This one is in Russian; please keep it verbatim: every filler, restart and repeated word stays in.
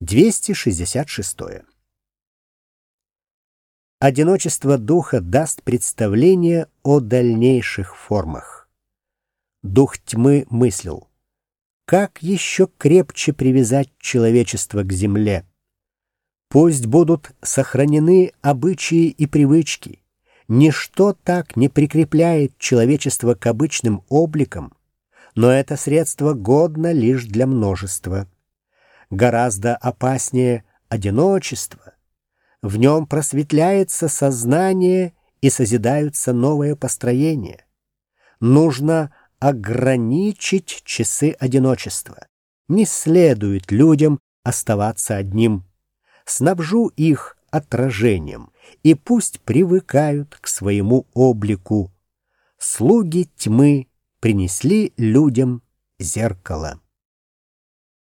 двести шестьдесят шесть. Одиночество духа даст представление о дальнейших формах. Дух тьмы мыслил: как еще крепче привязать человечество к земле? Пусть будут сохранены обычаи и привычки. Ничто так не прикрепляет человечество к обычным обликам, но это средство годно лишь для множества. Гораздо опаснее одиночество. В нем просветляется сознание и созидаются новые построения. Нужно ограничить часы одиночества. Не следует людям оставаться одним. Снабжу их отражением, и пусть привыкают к своему облику. Слуги тьмы принесли людям зеркало.